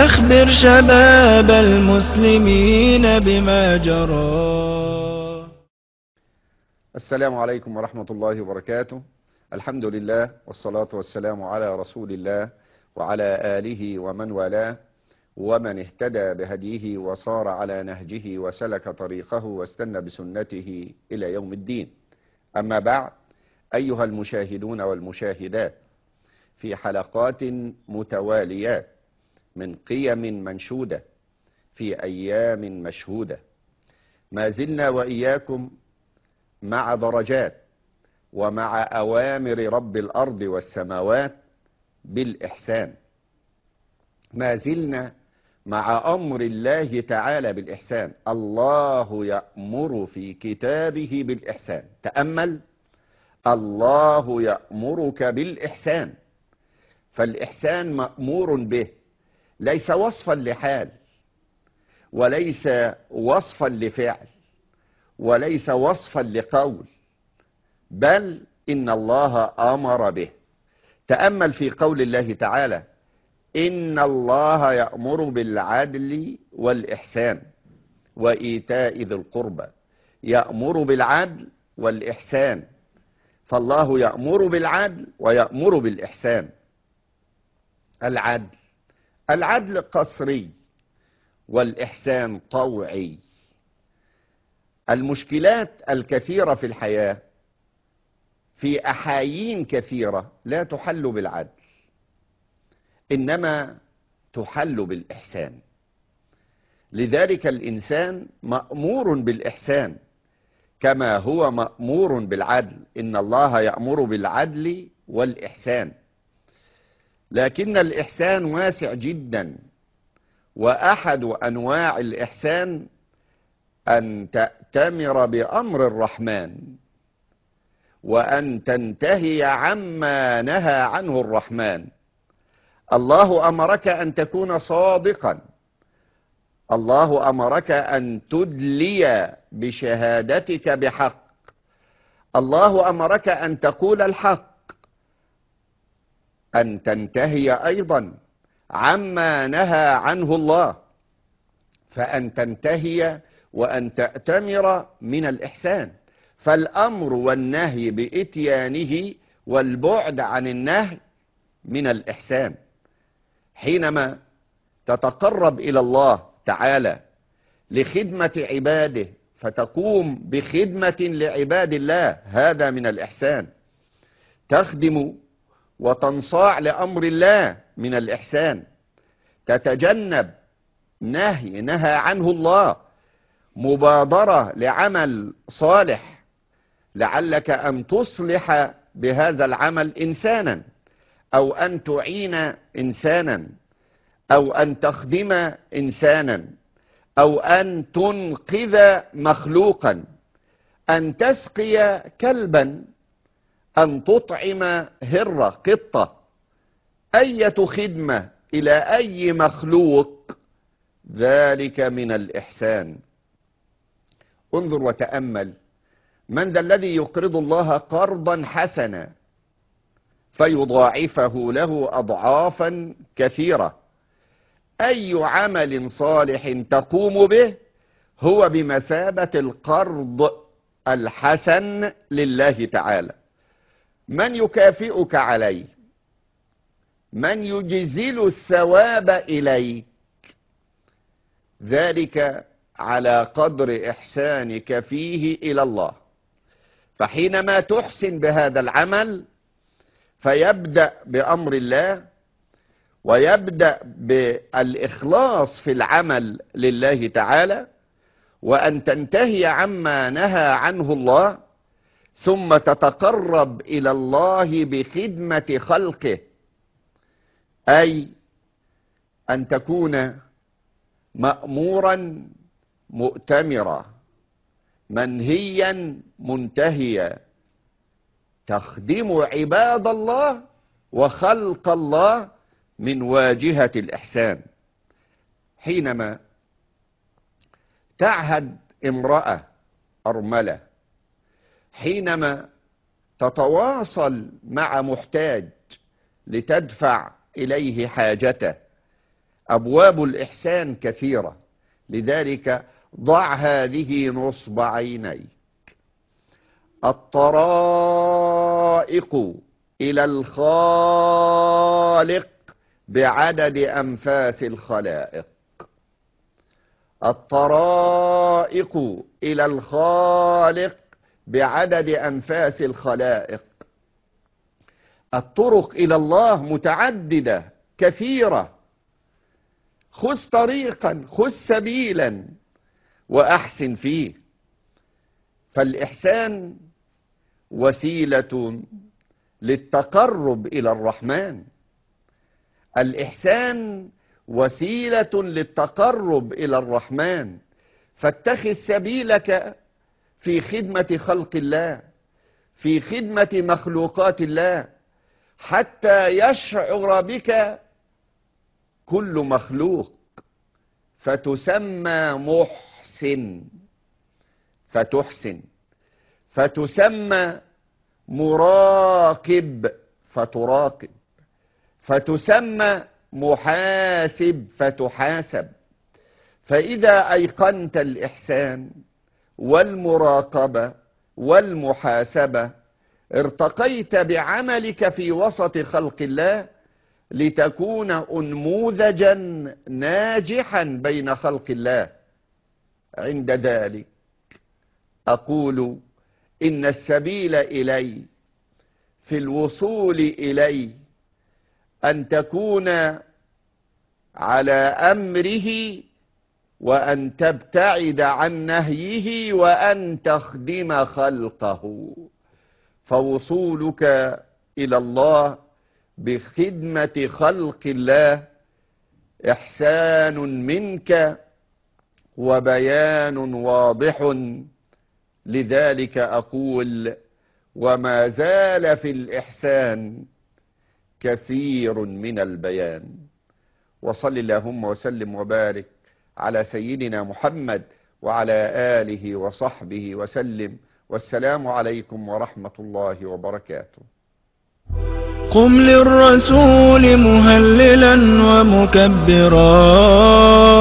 أخبر شباب المسلمين بما جرى. السلام عليكم ورحمة الله وبركاته. الحمد لله والصلاة والسلام على رسول الله وعلى آله ومن والاه ومن اهتدى بهديه وصار على نهجه وسلك طريقه واستنى بسنته إلى يوم الدين. أما بعد، أيها المشاهدون والمشاهدات، في حلقات متواليات من قيم منشودة في أيام مشهودة، ما زلنا وإياكم مع درجات ومع أوامر رب الأرض والسماوات بالإحسان. ما زلنا مع أمر الله تعالى بالإحسان. الله يأمر في كتابه بالإحسان. تأمل، الله يأمرك بالإحسان، فالإحسان مأمور به، ليس وصفا لحال، وليس وصفا لفعل، وليس وصفا لقول، بل إن الله أمر به. تأمل في قول الله تعالى: إن الله يأمر بالعدل والإحسان وإيتاء ذي القربى. يأمر بالعدل والإحسان، فالله يأمر بالعدل ويأمر بالإحسان. العدل قصري والإحسان طوعي. المشكلات الكثيرة في الحياة في أحايين كثيرة لا تحل بالعدل، إنما تحل بالإحسان. لذلك الإنسان مأمور بالإحسان كما هو مأمور بالعدل. إن الله يأمر بالعدل والإحسان، لكن الإحسان واسع جدا، وأحد أنواع الإحسان أن تأتمر بأمر الرحمن وأن تنتهي عما نهى عنه الرحمن. الله أمرك أن تكون صادقا، الله أمرك أن تدلي بشهادتك بحق، الله أمرك أن تقول الحق، أن تنتهي أيضا عما نهى عنه الله، فأن تنتهي وأن تأتمر من الإحسان. فالأمر والنهي بإتيانه والبعد عن النهي من الإحسان. حينما تتقرب إلى الله تعالى لخدمة عباده فتقوم بخدمة لعباد الله، هذا من الإحسان. تخدم وتنصاع لأمر الله، من الإحسان. تتجنب نهى عنه الله، مبادرة لعمل صالح، لعلك أن تصلح بهذا العمل إنسانا، أو أن تعين إنسانا، أو أن تخدم إنسانا، أو أن تنقذ مخلوقا، أن تسقي كلبا، أن تطعم هرة قطة. أية خدمة إلى أي مخلوق، ذلك من الإحسان. انظر وتأمل، من ذا الذي يقرض الله قرضا حسنا فيضاعفه له أضعافا كثيرة؟ أي عمل صالح تقوم به هو بمثابة القرض الحسن لله تعالى. من يكافئك عليه؟ من يجزل الثواب إليك؟ ذلك على قدر إحسانك فيه إلى الله. فحينما تحسن بهذا العمل فيبدأ بأمر الله، ويبدأ بالإخلاص في العمل لله تعالى، وأن تنتهي عما نهى عنه الله، ثم تتقرب إلى الله بخدمة خلقه، أي أن تكون مأمورا مؤتمرا، منهيا منتهيا، تخدم عباد الله وخلق الله من واجهة الإحسان. حينما تعهد امرأة أرملة، حينما تتواصل مع محتاج لتدفع إليه حاجته، أبواب الإحسان كثيرة، لذلك ضع هذه نصب عينيك. الطرائق إلى الخالق بعدد أنفاس الخلائق. الطرائق إلى الخالق بعدد أنفاس الخلائق. الطرق إلى الله متعددة كثيرة. خذ طريقا، خذ سبيلا وأحسن فيه. فالإحسان وسيلة للتقرب إلى الرحمن. الإحسان وسيلة للتقرب إلى الرحمن. فاتخذ سبيلك في خدمة خلق الله، في خدمة مخلوقات الله، حتى يشعر بك كل مخلوق فتسمى محسن فتحسن، فتسمى مراقب فتراقب، فتسمى محاسب فتحاسب. فإذا أيقنت الإحسان والمراقبة والمحاسبة ارتقيت بعملك في وسط خلق الله لتكون أنموذجا ناجحا بين خلق الله. عند ذلك أقول إن السبيل إلي في الوصول إلي أن تكون على أمره وأن تبتعد عن نهيه وأن تخدم خلقه. فوصولك إلى الله بخدمة خلق الله إحسان منك وبيان واضح. لذلك أقول وما زال في الإحسان كثير من البيان. وصل اللهم وسلم وبارك على سيدنا محمد وعلى آله وصحبه وسلم، والسلام عليكم ورحمة الله وبركاته. قم للرسول مهللا ومكبرا